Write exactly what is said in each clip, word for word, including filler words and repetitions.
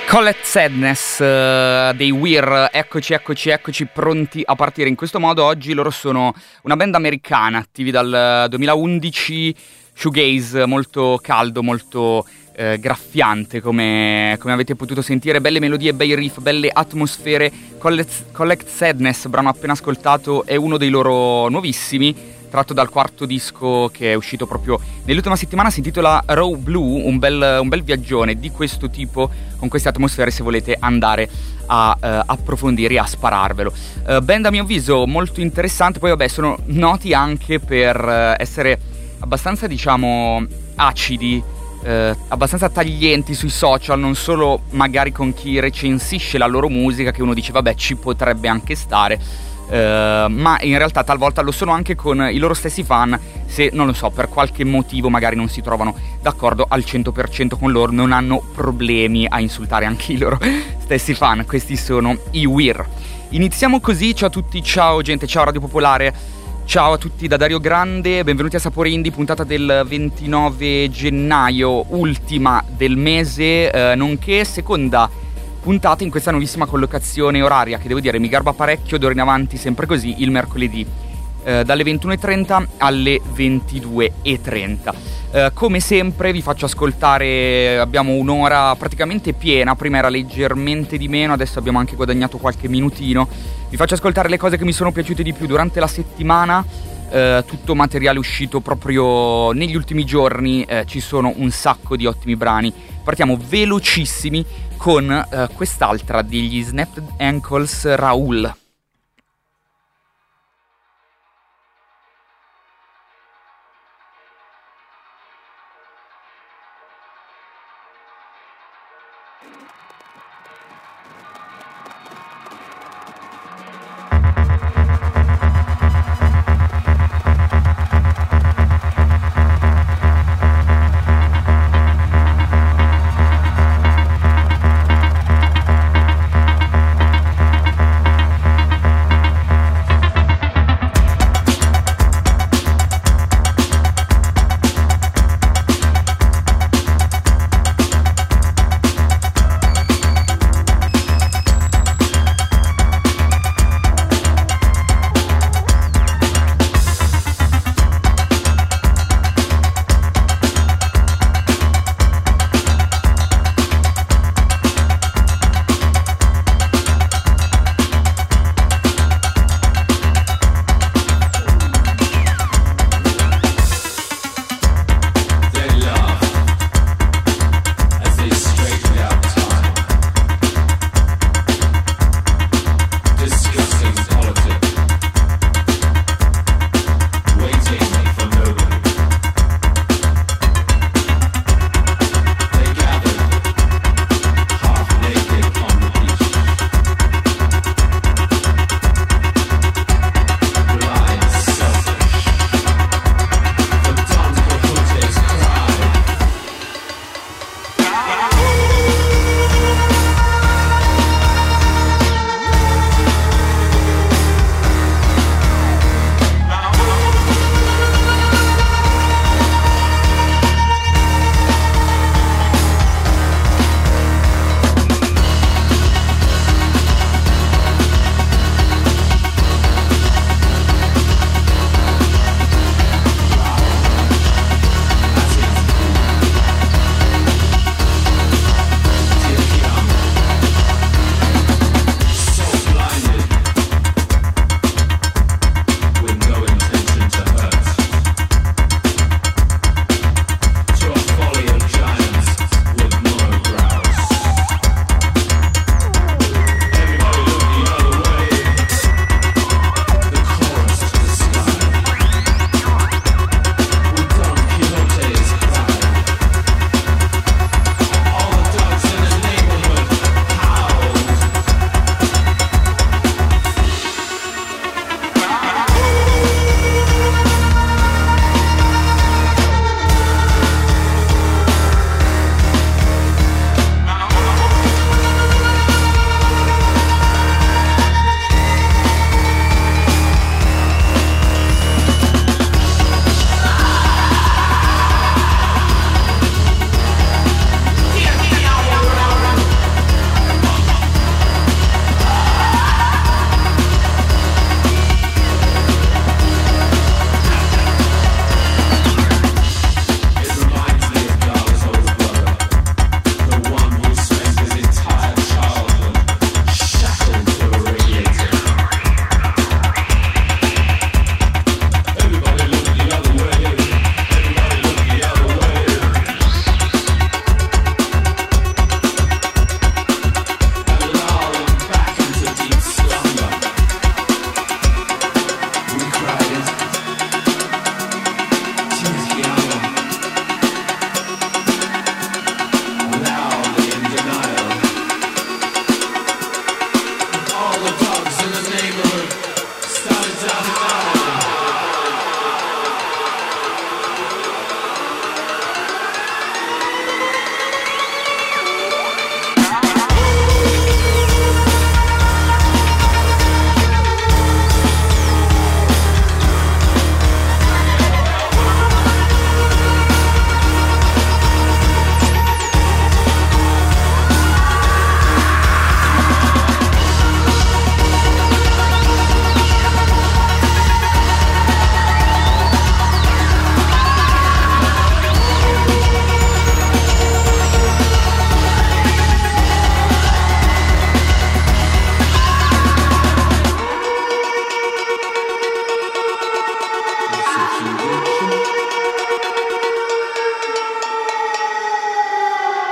Collect Sadness uh, dei Weir, eccoci, eccoci, eccoci pronti a partire. In questo modo oggi loro sono una band americana, attivi dal duemilaundici, shoegaze molto caldo, molto eh, graffiante come, come avete potuto sentire, belle melodie, bei riff, belle atmosfere. Collect, Collect Sadness, brano appena ascoltato, è uno dei loro nuovissimi, tratto dal quarto disco che è uscito proprio nell'ultima settimana, si intitola Raw Blue, un bel, un bel viaggione di questo tipo, con queste atmosfere, se volete andare a uh, approfondire e a spararvelo. Uh, band a mio avviso molto interessante, poi vabbè sono noti anche per uh, essere abbastanza, diciamo, acidi, uh, abbastanza taglienti sui social, non solo magari con chi recensisce la loro musica, che uno dice vabbè ci potrebbe anche stare, Uh, ma in realtà talvolta lo sono anche con i loro stessi fan, se non lo so, per qualche motivo magari non si trovano d'accordo al cento per cento con loro, non hanno problemi a insultare anche i loro stessi fan. Questi sono i Weir. Iniziamo così. Ciao a tutti, ciao gente, ciao Radio Popolare, ciao a tutti da Dario Grande, benvenuti a Sapore Indie, puntata del ventinove gennaio, ultima del mese, uh, nonché seconda puntata in questa nuovissima collocazione oraria che devo dire mi garba parecchio, d'ora in avanti sempre così, il mercoledì eh, dalle ventuno e trenta alle ventidue e trenta. Eh, come sempre vi faccio ascoltare, abbiamo un'ora praticamente piena, prima era leggermente di meno, adesso abbiamo anche guadagnato qualche minutino. Vi faccio ascoltare le cose che mi sono piaciute di più durante la settimana, eh, tutto materiale uscito proprio negli ultimi giorni, eh, ci sono un sacco di ottimi brani. Partiamo velocissimi con uh, quest'altra degli Snapped Ankles, Raoul.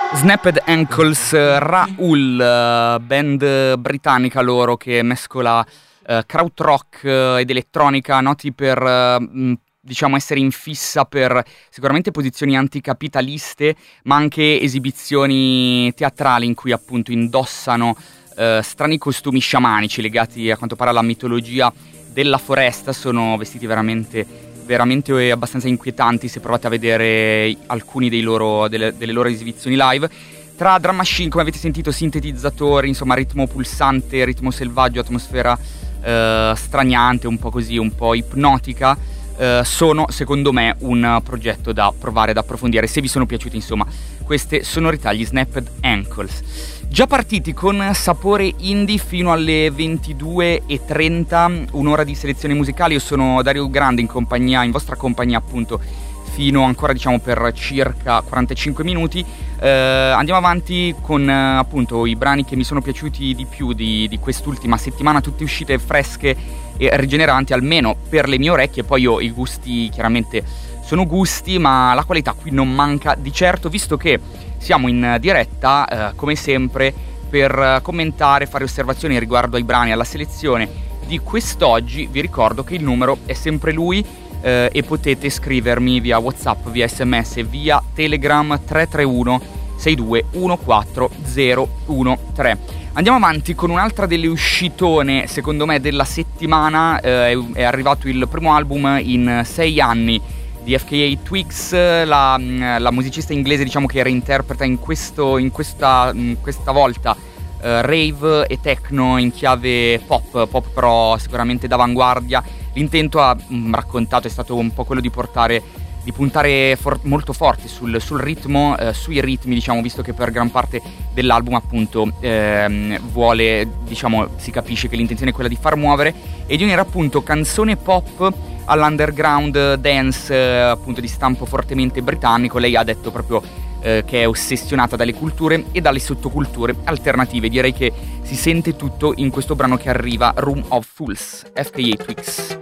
Snapped Ankles, Raoul, band britannica loro che mescola uh, krautrock ed elettronica, noti per uh, diciamo essere in fissa per sicuramente posizioni anticapitaliste, ma anche esibizioni teatrali in cui appunto indossano uh, strani costumi sciamanici legati a quanto pare alla mitologia della foresta. Sono vestiti veramente veramente abbastanza inquietanti se provate a vedere alcuni dei loro, delle, delle loro esibizioni live. Tra drum machine, come avete sentito, sintetizzatori, insomma ritmo pulsante, ritmo selvaggio, atmosfera eh, straniante, un po' così, un po' ipnotica, eh, sono secondo me un progetto da provare, da approfondire, se vi sono piaciuti insomma queste sonorità, gli Snapped Ankles. Già partiti con sapore indie fino alle ventidue e trenta, un'ora di selezione musicale. Io sono Dario Grande in compagnia, in vostra compagnia appunto, fino ancora diciamo per circa quarantacinque minuti. Eh, andiamo avanti con eh, appunto i brani che mi sono piaciuti di più di, di quest'ultima settimana, tutte uscite fresche e rigeneranti, almeno per le mie orecchie. Poi io i gusti chiaramente sono gusti, ma la qualità qui non manca di certo, visto che siamo in diretta, eh, come sempre, per commentare, fare osservazioni riguardo ai brani, alla selezione di quest'oggi. Vi ricordo che il numero è sempre lui, eh, e potete scrivermi via WhatsApp, via sms, via Telegram tre tre uno sei due uno quattro zero uno tre. Andiamo avanti con un'altra delle uscitone, secondo me, della settimana. Eh, è arrivato il primo album in sei anni di F K A Twigs, la, la musicista inglese diciamo che reinterpreta in, questo, in, questa, in questa volta uh, rave e techno in chiave pop, pop però sicuramente d'avanguardia. L'intento, ha mh, raccontato, è stato un po' quello di portare, di puntare for- molto forte sul, sul ritmo, uh, sui ritmi, diciamo, visto che per gran parte dell'album appunto ehm, vuole, diciamo, si capisce che l'intenzione è quella di far muovere e di unire appunto canzone pop all'underground dance, eh, appunto di stampo fortemente britannico. Lei ha detto proprio eh, che è ossessionata dalle culture e dalle sottoculture alternative. Direi che si sente tutto in questo brano che arriva, Room of Fools, F K A Twigs.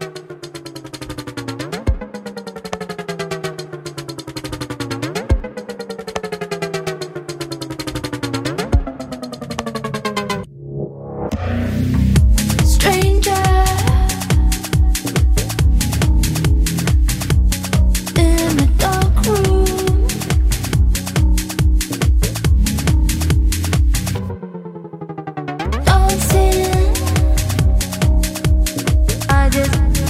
I just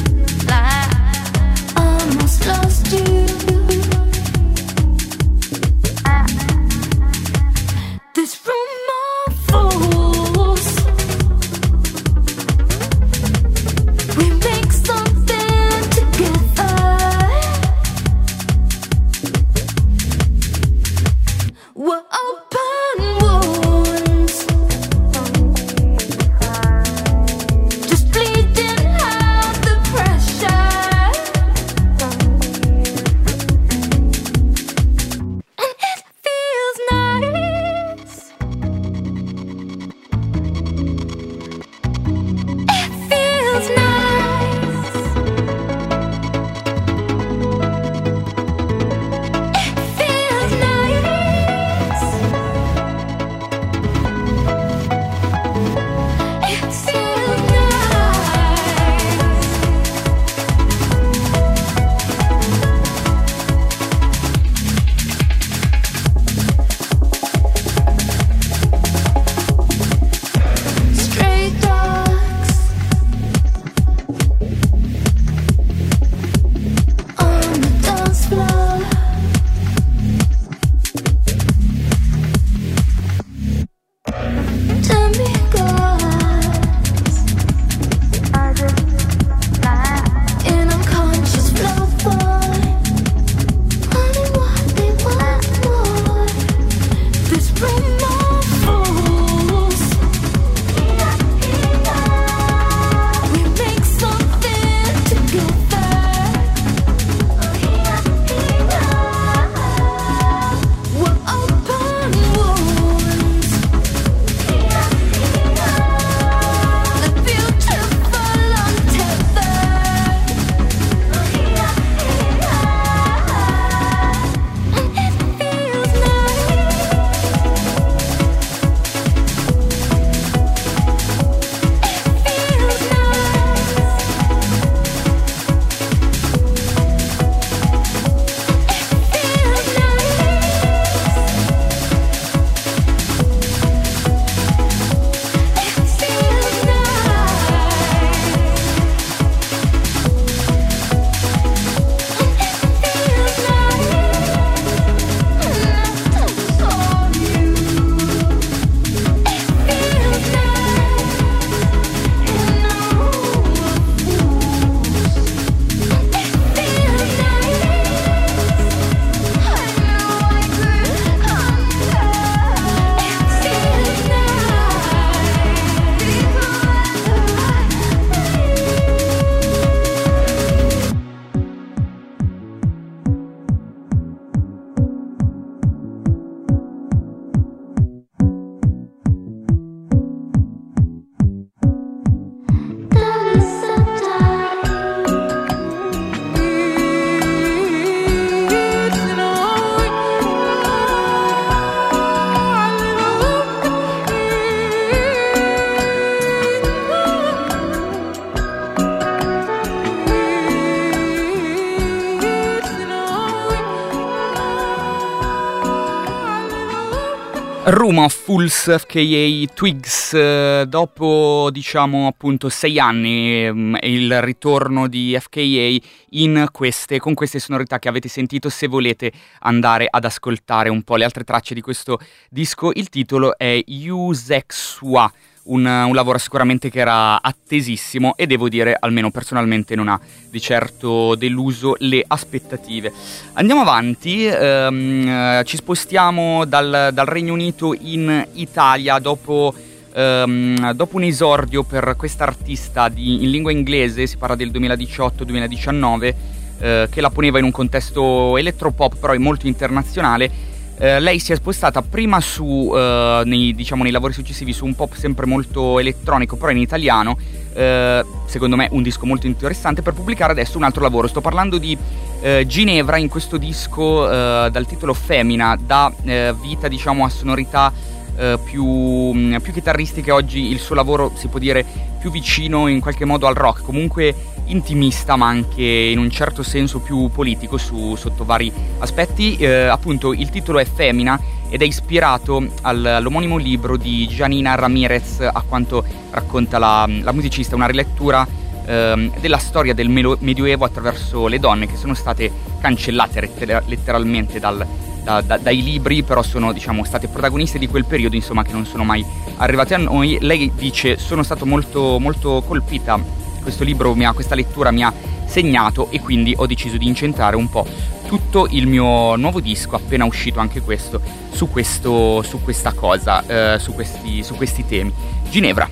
Room of Fools, F K A Twigs, eh, dopo diciamo appunto sei anni ehm, il ritorno di F K A in queste, con queste sonorità che avete sentito. Se volete andare ad ascoltare un po' le altre tracce di questo disco, il titolo è Yuzexua, un, un lavoro sicuramente che era attesissimo e devo dire, almeno personalmente, non ha di certo deluso le aspettative. Andiamo avanti, ehm, ci spostiamo dal, dal Regno Unito in Italia dopo, ehm, dopo un esordio per quest'artista di, in lingua inglese. Si parla del duemiladiciotto duemiladiciannove, eh, che la poneva in un contesto elettropop però molto internazionale. Uh, lei si è spostata prima su, uh, nei, diciamo, nei lavori successivi su un pop sempre molto elettronico, però in italiano, uh, secondo me un disco molto interessante, per pubblicare adesso un altro lavoro. Sto parlando di uh, Ginevra. In questo disco, uh, dal titolo Femina, dà uh, vita, diciamo, a sonorità uh, più, um, più chitarristiche. Oggi il suo lavoro si può dire più vicino in qualche modo al rock, comunque intimista, ma anche in un certo senso più politico su, sotto vari aspetti. Eh, appunto il titolo è Femina ed è ispirato al, all'omonimo libro di Janina Ramirez, a quanto racconta la, la musicista, una rilettura eh, della storia del melo- Medioevo attraverso le donne che sono state cancellate letter- letteralmente dal, da, da, dai libri, però sono, diciamo, state protagoniste di quel periodo, insomma, che non sono mai arrivate a noi. Lei dice: sono stato molto, molto colpita, questo libro, mi ha, questa lettura mi ha segnato, e quindi ho deciso di incentrare un po' tutto il mio nuovo disco, appena uscito anche questo, su, questo, su questa cosa, eh, su, questi, su questi temi. Ginevra.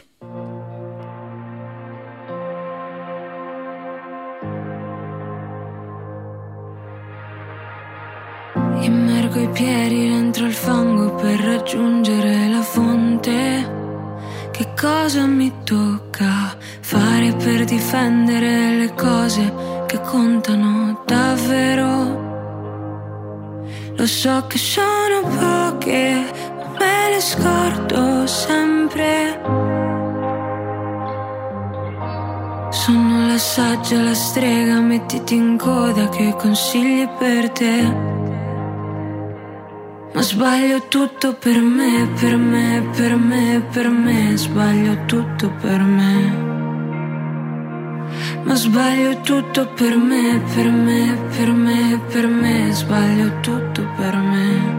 Immergo i piedi dentro il fango per raggiungere la fonte. Che cosa mi tocca fare per difendere le cose che contano davvero? Lo so che sono poche, ma me le scordo sempre. Sono la saggia, la strega, mettiti in coda che ho consigli per te. Ma sbaglio tutto per me, per me, per me, per me. Sbaglio tutto per me. Ma sbaglio tutto per me, per me, per me, per me. Sbaglio tutto per me.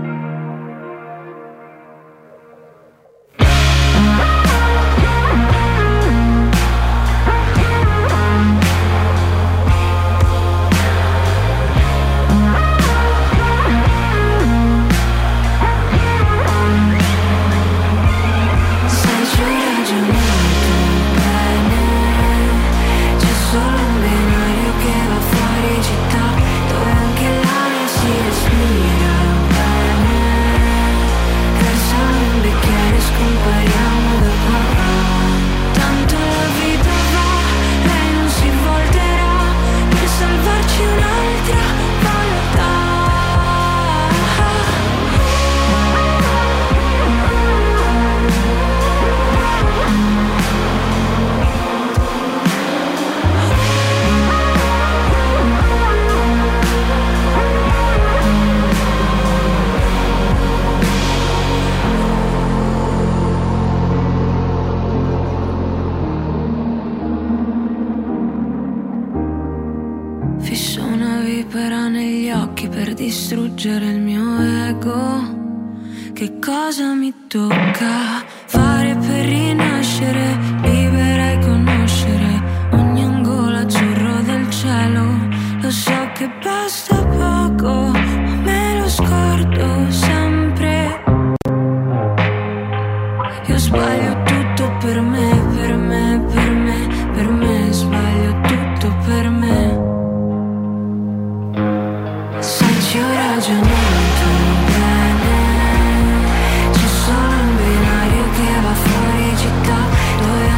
Distruggere il mio ego. Che cosa mi tocca fare per rinascere, libera e conoscere ogni angolo azzurro del cielo. Lo so che basta poco, ma me lo scordo sempre. Io sbaglio tutto per me, per me, per me, per me. Sbaglio tutto per me. Ci ho ragionato bene, c'è solo un binario che va fuori città, dove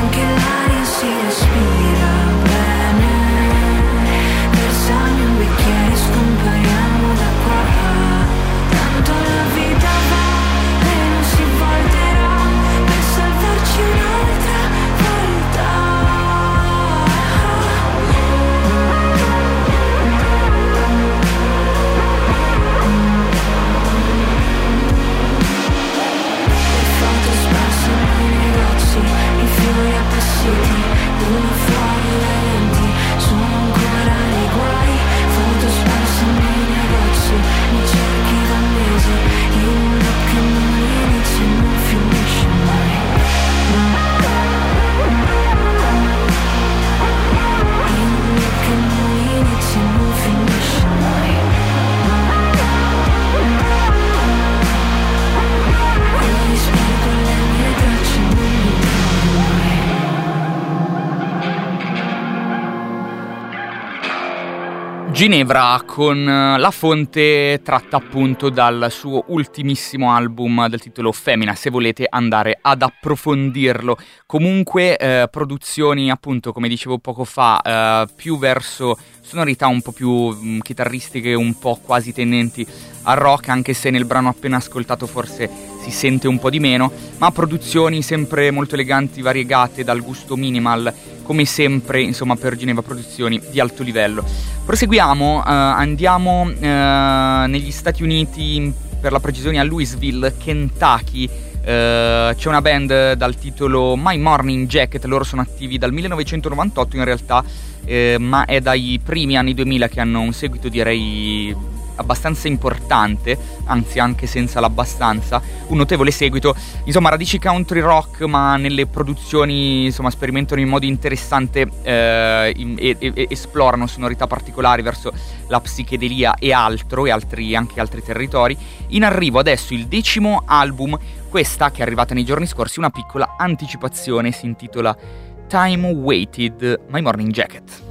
Ginevra con La Fonte, tratta appunto dal suo ultimissimo album del titolo Femina, se volete andare ad approfondirlo. Comunque eh, produzioni appunto, come dicevo poco fa, eh, più verso sonorità un po' più mh, chitarristiche, un po' quasi tendenti al rock, anche se nel brano appena ascoltato forse si sente un po' di meno, ma produzioni sempre molto eleganti, variegate, dal gusto minimal, come sempre, insomma, per Ginevra Produzioni di alto livello. Proseguiamo, uh, andiamo uh, negli Stati Uniti, per la precisione a Louisville, Kentucky. Uh, c'è una band dal titolo My Morning Jacket, loro sono attivi dal millenovecentonovantotto in realtà, uh, ma è dai primi anni duemila che hanno un seguito, direi abbastanza importante, anzi anche senza l'abbastanza, un notevole seguito. Insomma, radici country rock, ma nelle produzioni insomma sperimentano in modo interessante eh, e, e esplorano sonorità particolari verso la psichedelia e altro, e altri, anche altri territori. In arrivo adesso il decimo album, questa che è arrivata nei giorni scorsi, una piccola anticipazione, si intitola Time Waited, My Morning Jacket.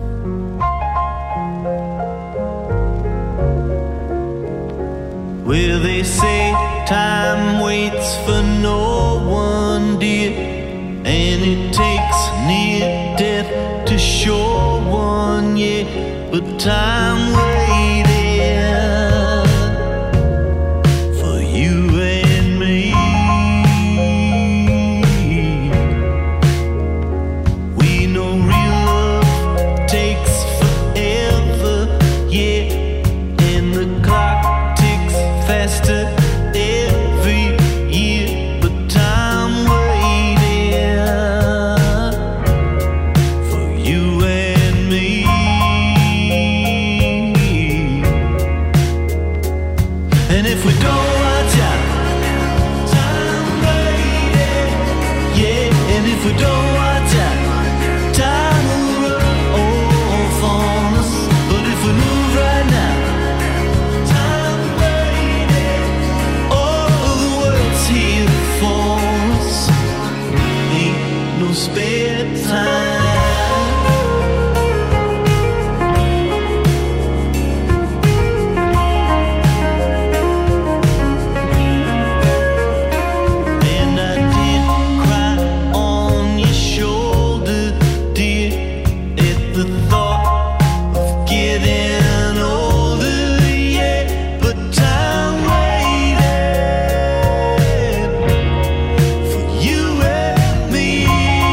Well, they say time waits for no one, dear, and it takes near death to show one, yeah, but time waited for you and me. We know real love takes forever, yeah, and the clock faster every year, but time waited for you and me. And if we don't watch out, time waited, yeah. And if we don't watch out, time will run off on us. But if we move right now, spare time. And I did cry on your shoulder, dear, at the thought of getting older, yeah, but time waited for you and me.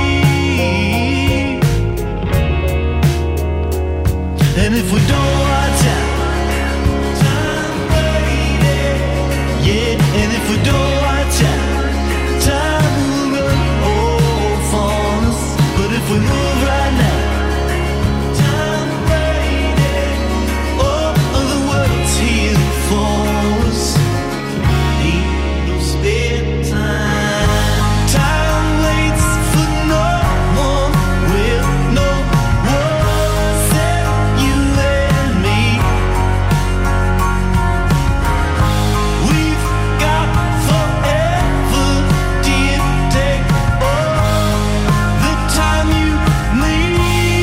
And if we don't watch out, time waited, yeah. And if we don't watch out, time will run off on us. But if we move right now, time waited, all of the world's here for us. Ain't no spare time. Time waits for no one, will no one except you and me. We've got forever, dear, take all the time you need.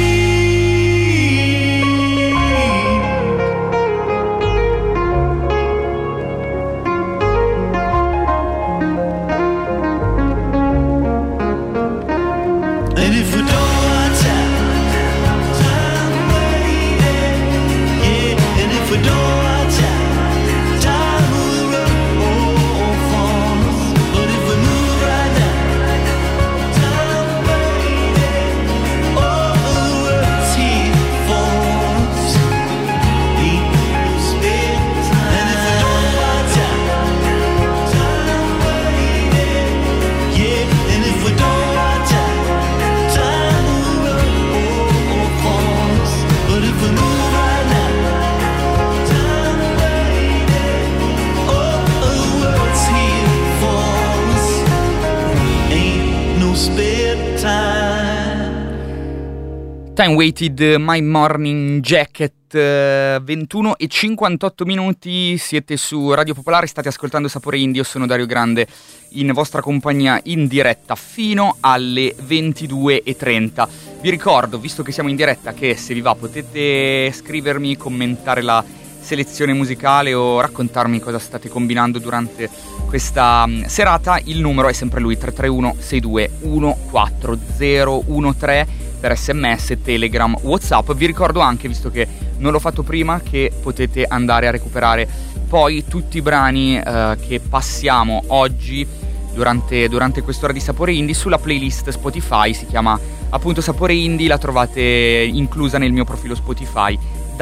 And if we don't watch out, time waited, yeah. And if we don't watch out, time will run off on us. But if we move right now, time waited, all of the world's here for us. Ain't no spare time. And if we don't watch out, time waited, yeah. And if we don't watch out, time will run off on us. But if we move right now, time waited, all of the world's here for us. Ain't no spare time. Time Waited, My Morning Jacket, eh, ventuno e cinquantotto minuti, siete su Radio Popolare, state ascoltando Sapore Indie, io sono Dario Grande in vostra compagnia in diretta fino alle ventidue e trenta. Vi ricordo, visto che siamo in diretta, che se vi va potete scrivermi, commentare la selezione musicale o raccontarmi cosa state combinando durante questa um, serata. Il numero è sempre lui, tre tre uno sei due uno quattro zero uno tre per sms, telegram, whatsapp. Vi ricordo anche, visto che non l'ho fatto prima, che potete andare a recuperare poi tutti i brani uh, che passiamo oggi durante, durante quest'ora di Sapore Indie sulla playlist Spotify. Si chiama appunto Sapore Indie, la trovate inclusa nel mio profilo Spotify,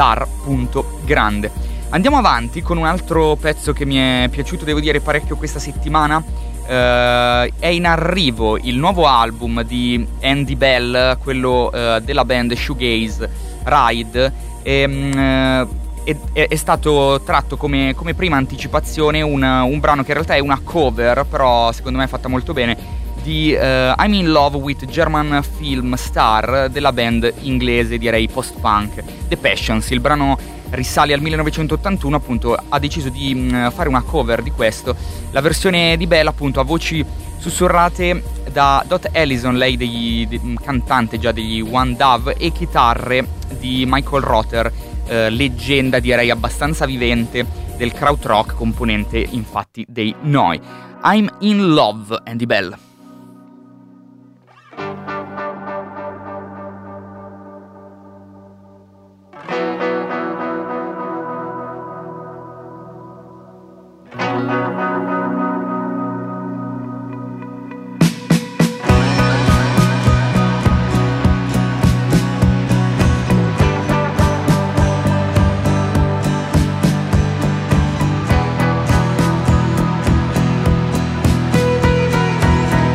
dar.grande. Andiamo avanti con un altro pezzo che mi è piaciuto, devo dire, parecchio questa settimana. Uh, è in arrivo il nuovo album di Andy Bell, quello uh, della band Shoegaze, Ride. E, um, è, è stato tratto come, come prima anticipazione un, un brano che in realtà è una cover, però secondo me è fatta molto bene, di uh, I'm in Love with German Film Star della band inglese, direi post-punk, The Passions. Il brano risale al millenovecentottantuno, appunto ha deciso di mh, fare una cover di questo. La versione di Bella, appunto, a voci sussurrate da Dot Ellison, lei degli, de, cantante già degli One Dove, e chitarre di Michael Rother, eh, leggenda direi abbastanza vivente del krautrock, componente infatti dei Noi. I'm in Love, Andy Bell. Thank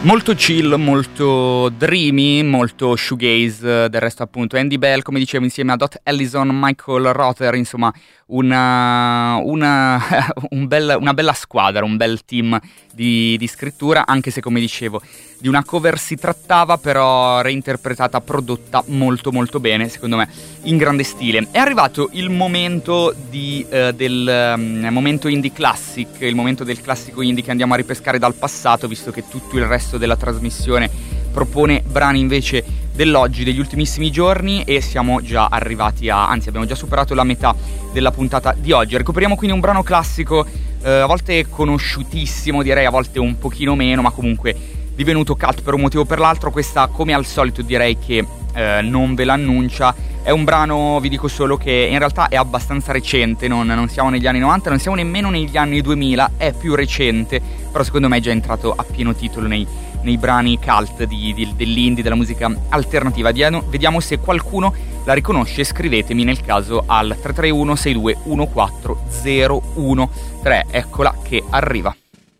Molto chill, molto dreamy, molto shoegaze, del resto appunto Andy Bell, come dicevo, insieme a Dot Ellison, Michael Rother, insomma una, una, un bel, una bella squadra, un bel team di, di scrittura, anche se come dicevo di una cover si trattava, però reinterpretata, prodotta molto molto bene, secondo me in grande stile. È arrivato il momento di, eh, del um, momento indie classic, il momento del classico indie che andiamo a ripescare dal passato, visto che tutto il resto della trasmissione propone brani invece dell'oggi, degli ultimissimi giorni, e siamo già arrivati a, anzi abbiamo già superato la metà della puntata di oggi. Recuperiamo quindi un brano classico, eh, a volte conosciutissimo, direi a volte un pochino meno, ma comunque divenuto cult per un motivo o per l'altro. Questa, come al solito, direi che eh, non ve l'annuncia. È un brano, vi dico solo, che in realtà è abbastanza recente, non, non siamo negli anni novanta, non siamo nemmeno negli anni duemila, è più recente, però secondo me è già entrato a pieno titolo nei, nei brani cult di, di, dell'indie, della musica alternativa. Diano, vediamo se qualcuno la riconosce, scrivetemi nel caso al tre tre uno sei due uno quattro zero uno tre. Eccola che arriva.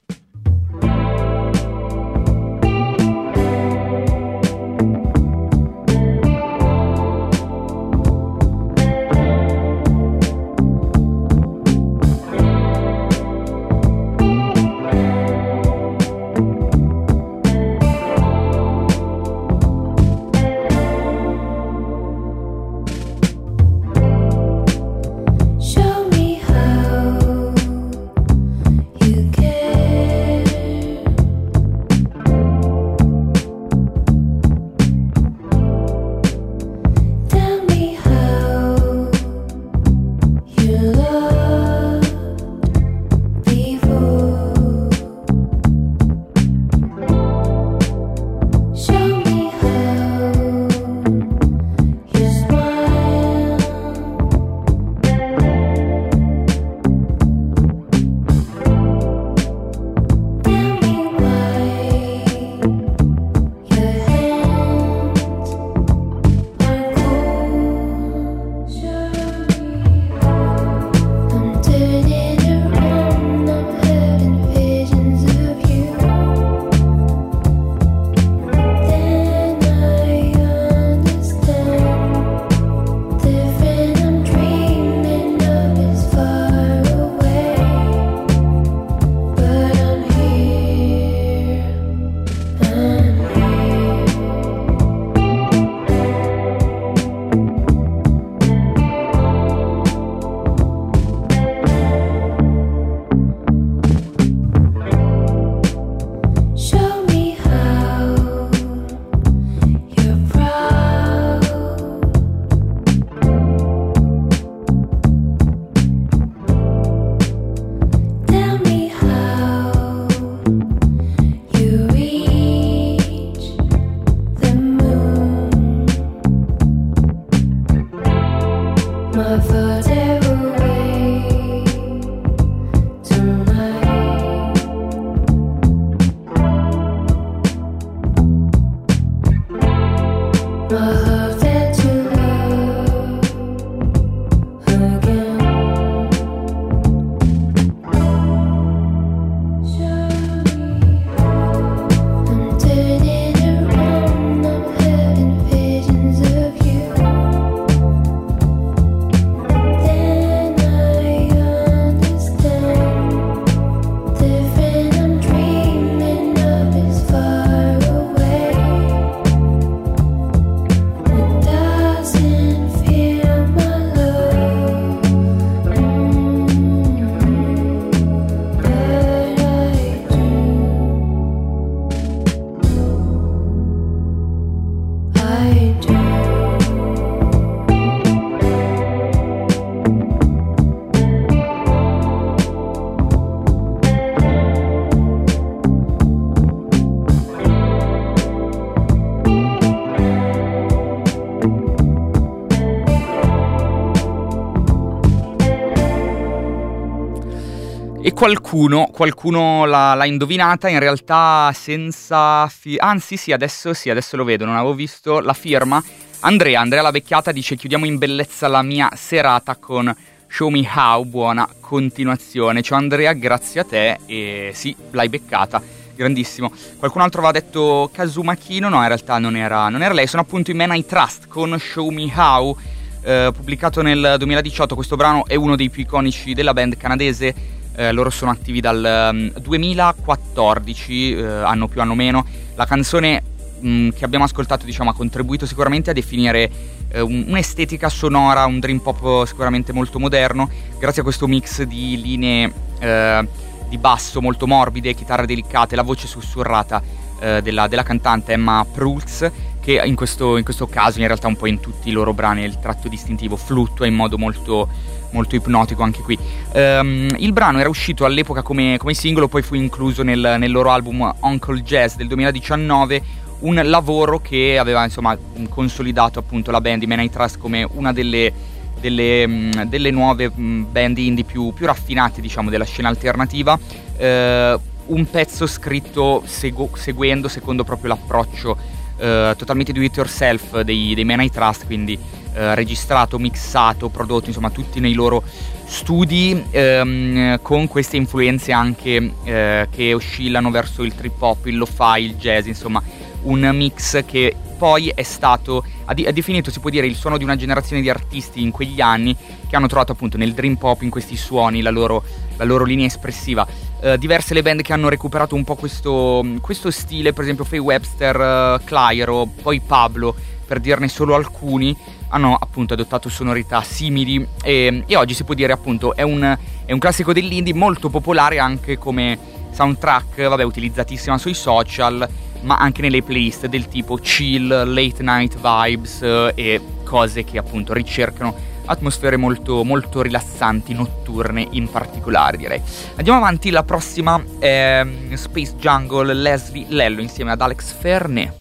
E qualcuno, qualcuno l'ha, l'ha indovinata, in realtà senza... Fi- Anzi sì, adesso sì, adesso lo vedo, non avevo visto la firma. Andrea, Andrea La Vecchiata dice: chiudiamo in bellezza la mia serata con Show Me How, buona continuazione. Ciao Andrea, grazie a te, e sì, l'hai beccata. grandissimo. Qualcun altro aveva detto Kazuma Kino, no, in realtà non era, non era lei, sono appunto i Man I Trust con Show Me How, eh, pubblicato nel duemiladiciotto. Questo brano è uno dei più iconici della band canadese, eh, loro sono attivi dal um, duemilaquattordici, eh, anno più anno meno. La canzone mh, che abbiamo ascoltato, diciamo, ha contribuito sicuramente a definire eh, un, un'estetica sonora, un dream pop sicuramente molto moderno, grazie a questo mix di linee eh, di basso molto morbide, chitarre delicate, la voce sussurrata eh, della, della cantante Emma Prulz, che in questo, in questo caso, in realtà un po' in tutti i loro brani, è il tratto distintivo, fluttua in modo molto, molto ipnotico anche qui. Um, il brano era uscito all'epoca come, come singolo, poi fu incluso nel, nel loro album Uncle Jazz del duemiladiciannove, un lavoro che aveva insomma consolidato appunto la band, i Man I Trust, come una delle Delle, delle nuove band indie più, più raffinate, diciamo, della scena alternativa. Eh, un pezzo scritto segu- seguendo, secondo proprio l'approccio eh, totalmente do it yourself dei, dei Man I Trust, quindi eh, registrato, mixato, prodotto, insomma tutti nei loro studi, ehm, con queste influenze anche eh, che oscillano verso il trip hop, il lo-fi, il jazz, insomma un mix che poi è stato, ha, di, ha definito, si può dire, il suono di una generazione di artisti in quegli anni che hanno trovato appunto nel dream pop, in questi suoni, la loro, la loro linea espressiva. Uh, diverse le band che hanno recuperato un po' questo, questo stile, per esempio Faye Webster, uh, Clyro, poi Pablo, per dirne solo alcuni, hanno appunto adottato sonorità simili e, e oggi si può dire appunto è un, è un classico dell'indie, molto popolare anche come soundtrack, vabbè, utilizzatissima sui social, ma anche nelle playlist del tipo chill, late night vibes eh, e cose che appunto ricercano atmosfere molto, molto rilassanti, notturne in particolare, direi. Andiamo avanti, la prossima è Space Jungle, Leslie Lello insieme ad Alex Fernet.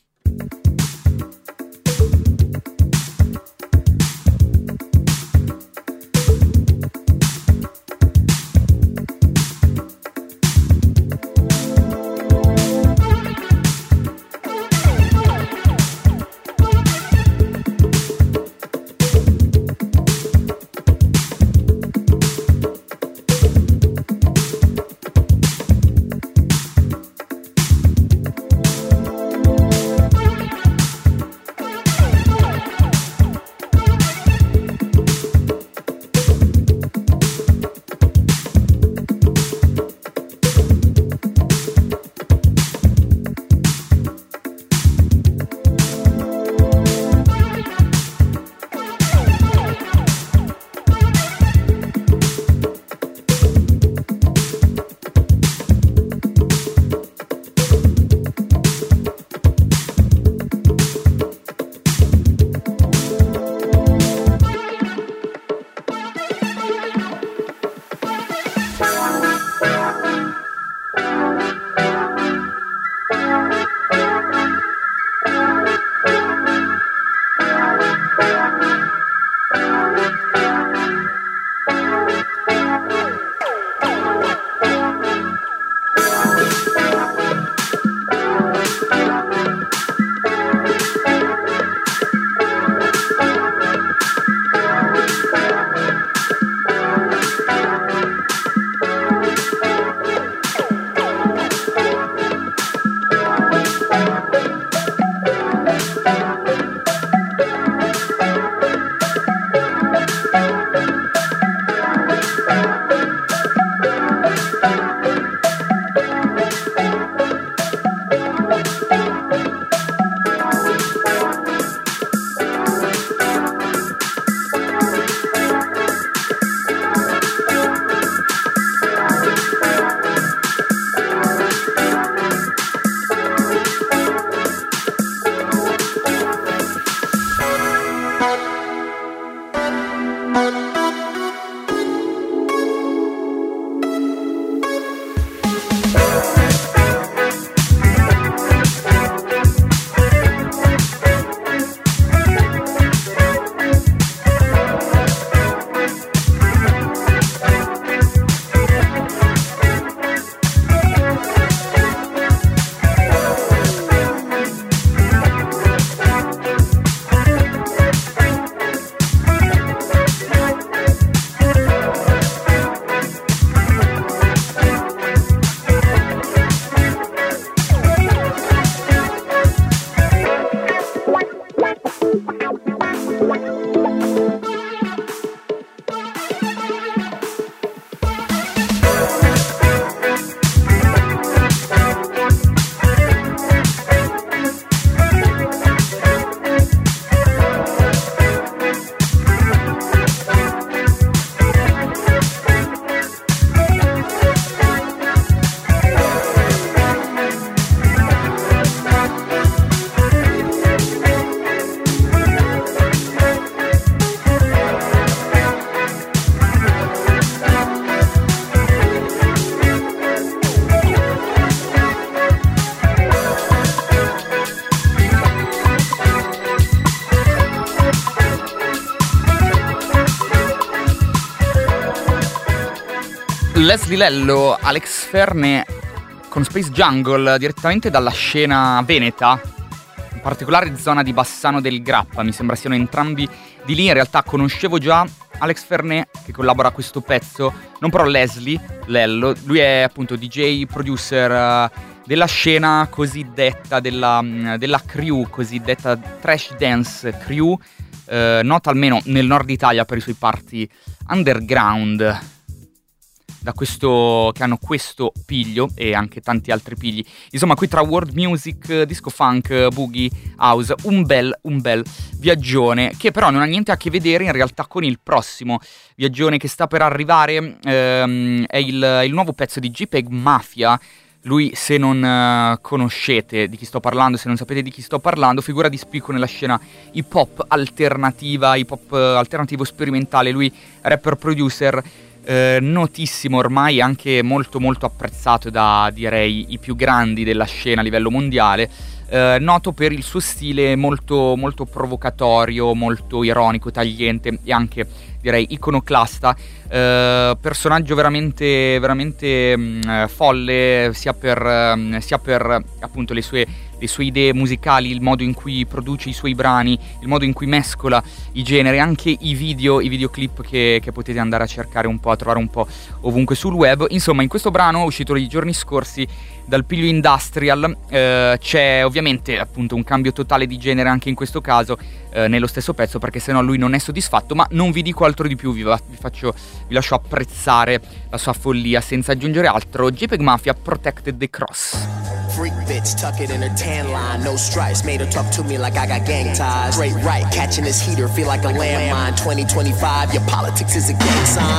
Leslie Lello, Alex Ferne con Space Jungle direttamente dalla scena veneta, in particolare zona di Bassano del Grappa. Mi sembra siano entrambi di lì. In realtà conoscevo già Alex Ferne che collabora a questo pezzo, non però Leslie Lello. Lui è appunto D J producer uh, della scena cosiddetta, della, um, della crew cosiddetta Trash Dance Crew, uh, nota almeno nel nord Italia per i suoi party underground, da questo, che hanno questo piglio e anche tanti altri pigli. Insomma, qui tra world music, disco funk, boogie, house, un bel, un bel viaggione, che però non ha niente a che vedere in realtà con il prossimo viaggione che sta per arrivare. Ehm, è il, il nuovo pezzo di JPEG Mafia. Lui, se non uh, conoscete di chi sto parlando, se non sapete di chi sto parlando, figura di spicco nella scena hip hop alternativa, hip hop uh, alternativo sperimentale. Lui, rapper producer, Eh, notissimo ormai, anche molto molto apprezzato da, direi, i più grandi della scena a livello mondiale, eh, noto per il suo stile molto molto provocatorio, molto ironico, tagliente e anche, direi, iconoclasta, eh, personaggio veramente veramente mh, folle, sia per, mh, sia per appunto le sue le sue idee musicali, il modo in cui produce i suoi brani, il modo in cui mescola i generi, anche i video, i videoclip che, che potete andare a cercare un po', a trovare un po' ovunque sul web. Insomma, in questo brano, uscito i giorni scorsi dal piglio industrial, eh, c'è ovviamente appunto un cambio totale di genere anche in questo caso, eh, nello stesso pezzo, perché sennò lui non è soddisfatto, ma non vi dico altro di più, vi, va, vi faccio, vi lascio apprezzare la sua follia senza aggiungere altro. JPEG Mafia, Protected the Cross. Freak bitch, tuck it in her tan line, no stripes, made her talk to me like I got gang ties. Straight right, catching this heater, feel like a landmine. twenty twenty-five, your politics is a gang sign.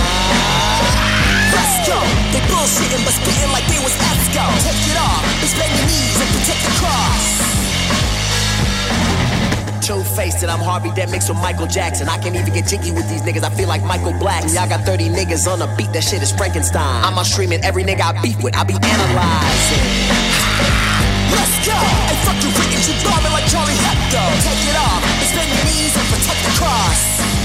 Let's go, they bullshitting but spitting like they was Esco. Take it off, explain your knees and protect the cross. Two-faced and I'm Harvey Dent mixed with Michael Jackson. I can't even get jiggy with these niggas, I feel like Michael Black. Y'all got thirty niggas on the beat, that shit is Frankenstein. I'm out streaming every nigga I beef with, I be analyzing. Let's go! Hey, fuck you, written, you bombing like Charlie Hebdo. Take it off, extend your knees and protect the cross.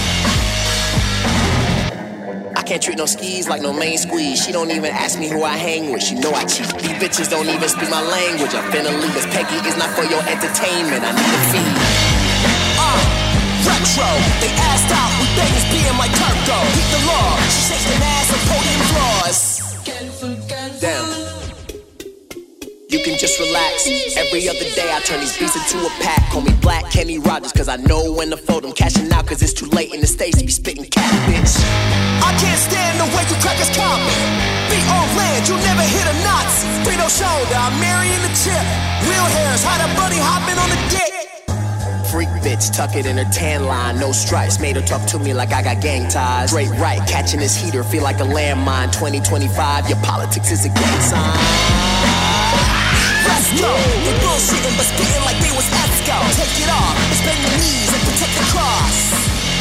I can't treat no skis like no main squeeze. She don't even ask me who I hang with, she know I cheat. These bitches don't even speak my language, I'm finna leave. This Peggy is not for your entertainment, I need a feed. Uh, retro, they asked out, we bangers being like Turco. Beat the law, she shaking ass on podium floors. Damn. You can just relax. Every other day I turn these beats into a pack. Call me Black Kenny Rogers, cause I know when to fold them. Cashing out cause it's too late in the States to be spitting cat, bitch. I can't stand the way you crackers call me. Be on land, you never hit a Nazi. Frito shoulder, I'm marrying the chip. Real hairs, how the bunny hopping on the dick. Freak bitch, tuck it in her tan line, no stripes, made her talk to me like I got gang ties. Straight right, catching this heater, feel like a landmine. twenty twenty-five, your politics is a gang sign. Let's go, they bullshitting but spitting like they was Esco. Take it off, extend your knees and protect the cross.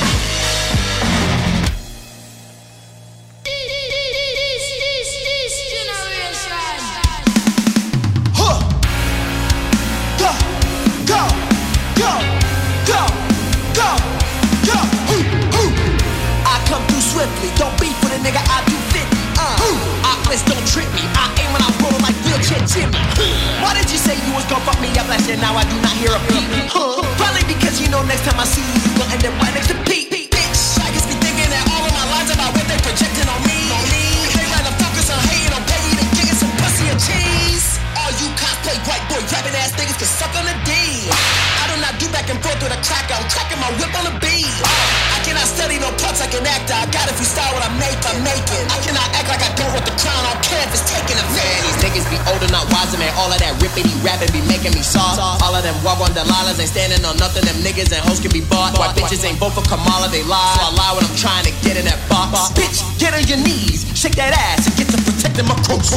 Huh. Go, go, go, go, go, go. Ooh, ooh. I come through swiftly, don't beef with a nigga, I do fifty. Uh, Oculus don't trip me, I aim when I roll like wheelchair Jimmy. Why did you say you was gon' fuck me up last year, now I do not hear a peep? Huh? Probably because you know next time I see you, you gon' end up right next to Pete. Bitch, I just be thinking that all of my lines about what they projecting on me. On me. They rather focus on hating on Peggy than getting some pussy and cheese. All you cosplay white boy rapping ass niggas can suck on the D. I do not do back and forth with a crack, I'm cracking my whip on the beat. I cannot study no parts, I can act, I got it freestyle what I make, I'm making. I cannot act like I don't want the crown on canvas, taking a man. These niggas be older, not wiser, man. All of that rippity rapping be making me soft. All of them walk on Delilahs ain't standing on nothing. Them niggas and hoes can be bought. Why bitches ain't vote for Kamala, they lie. So I lie when I'm trying to get in that box. Bitch, get on your knees, shake that ass and get to protecting my cross.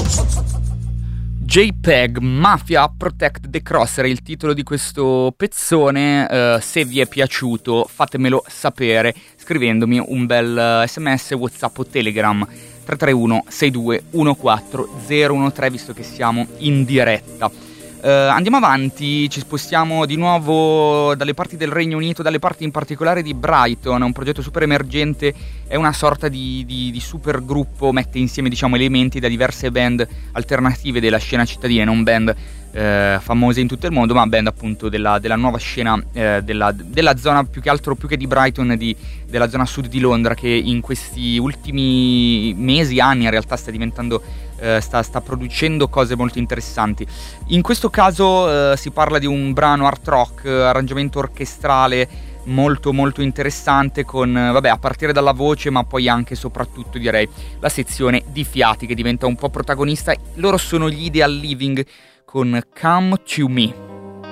JPEG Mafia, Protect the Cross era il titolo di questo pezzone. Uh, se vi è piaciuto fatemelo sapere scrivendomi un bel sms, WhatsApp o Telegram tre tre uno sei due uno quattro zero uno tre, visto che siamo in diretta. Uh, andiamo avanti, ci spostiamo di nuovo dalle parti del Regno Unito, dalle parti in particolare di Brighton, un progetto super emergente, è una sorta di, di, di super gruppo, mette insieme diciamo elementi da diverse band alternative della scena cittadina, non band eh, famose in tutto il mondo, ma band appunto della, della nuova scena eh, della, della zona, più che altro più che di Brighton, di, della zona sud di Londra, che in questi ultimi mesi, anni in realtà sta diventando Uh, sta, sta producendo cose molto interessanti. In questo caso uh, si parla di un brano art rock, uh, arrangiamento orchestrale molto molto interessante con, uh, vabbè, a partire dalla voce, ma poi anche e soprattutto direi la sezione di fiati che diventa un po' protagonista. Loro sono gli Ideal Living con Come to Me.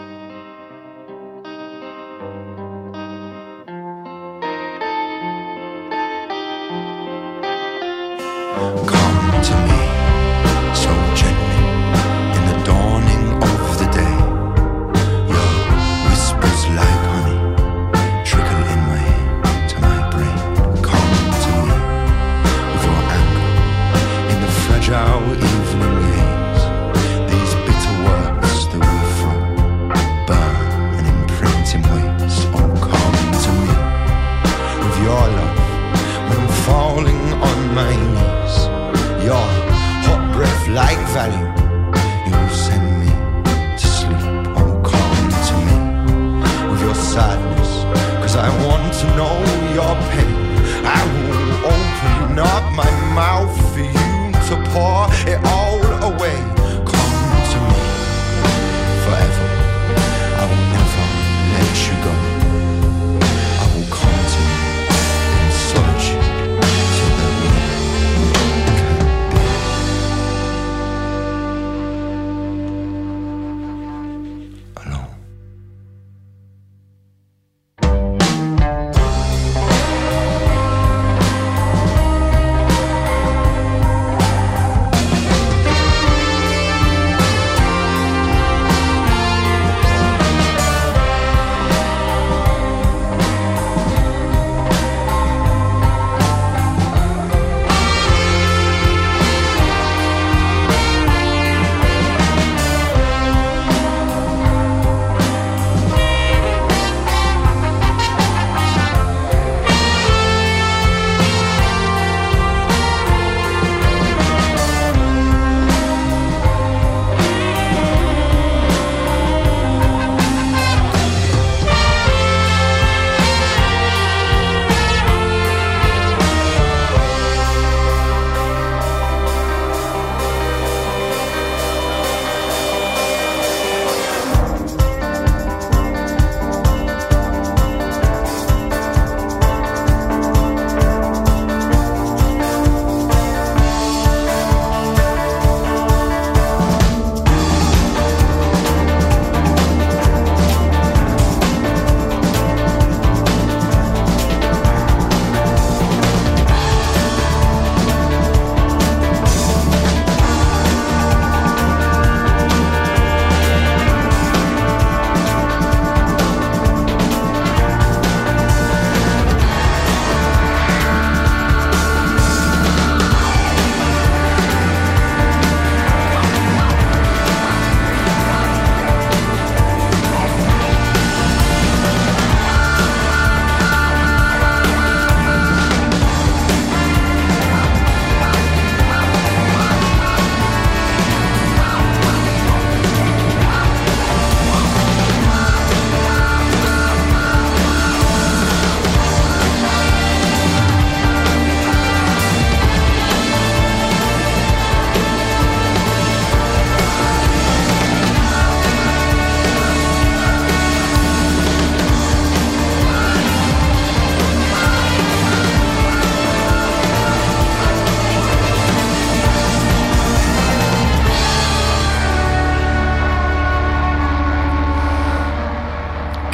Come to me, so gently, in the dawning of the day. Your whispers like honey trickle in my ear to my brain. Come to me, with your anger, in the fragile evening haze. These bitter words that we throw burn and imprint in ways. Oh, come to me, with your love, when I'm falling on my knees. Your hot breath like valley, you will send me to sleep. Oh, come to me with your sadness, cause I want to know your pain. I will open up my mouth for you to pour it all away. Come to me forever, I will never let you go. I will come to you in solitude till the end.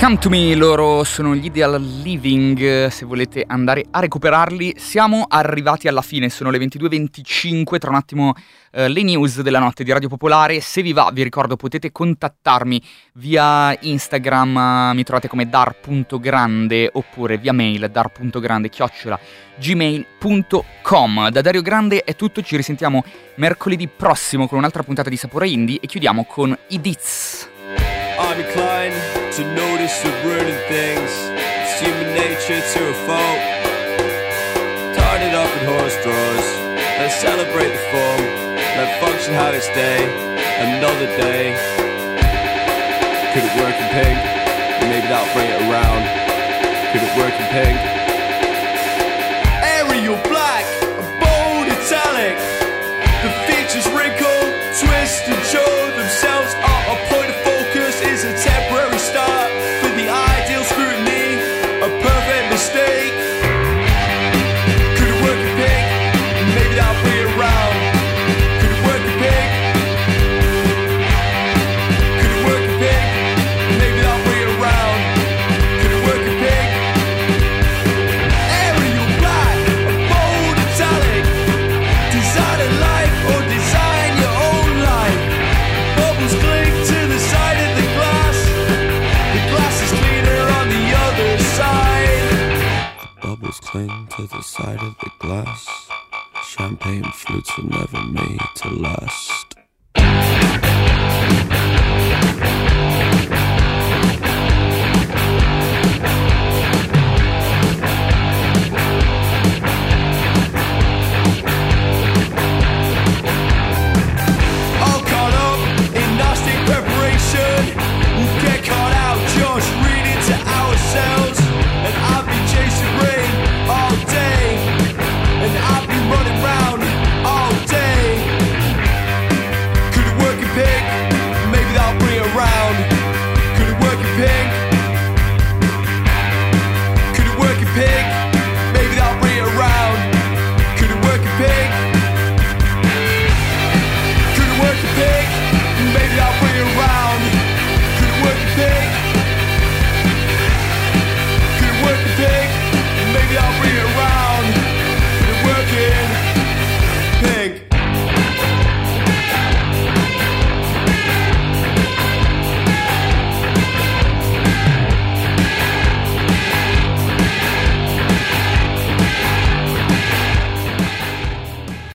Come to Me, loro sono gli Ideal Living, se volete andare a recuperarli. Siamo arrivati alla fine, sono le ventidue e venticinque, tra un attimo eh, le news della notte di Radio Popolare. Se vi va, vi ricordo, potete contattarmi via Instagram, mi trovate come dar.grande, oppure via mail dar.grande chiocciola gmail punto com. Da Dario Grande è tutto, ci risentiamo mercoledì prossimo con un'altra puntata di Sapore Indie e chiudiamo con i Deets. I'm inclined to notice the ruining things. It's human nature to a fault. Tied it up in horse drawers. Let's celebrate the form. Let function have its day. Another day. Could it work in pink? Maybe that'll bring it around. Could it work in pink? Aerial black, a bold italic. The features wrinkle, twist and show themselves are a point of focus. Is a temporary start for the ideal scrutiny, a perfect mistake. Could it work in pink? Maybe that'll bring it around. Could it work in pink? Could it work in pink? Maybe that'll bring it around. Could it work in pink? Aerial black, a bold italic. Design a life or design your own life. Bubbles cling to the side of the glass. The glass is cleaner on the other side. The bubbles cling to the side of the glass. Champagne flutes were never made to last.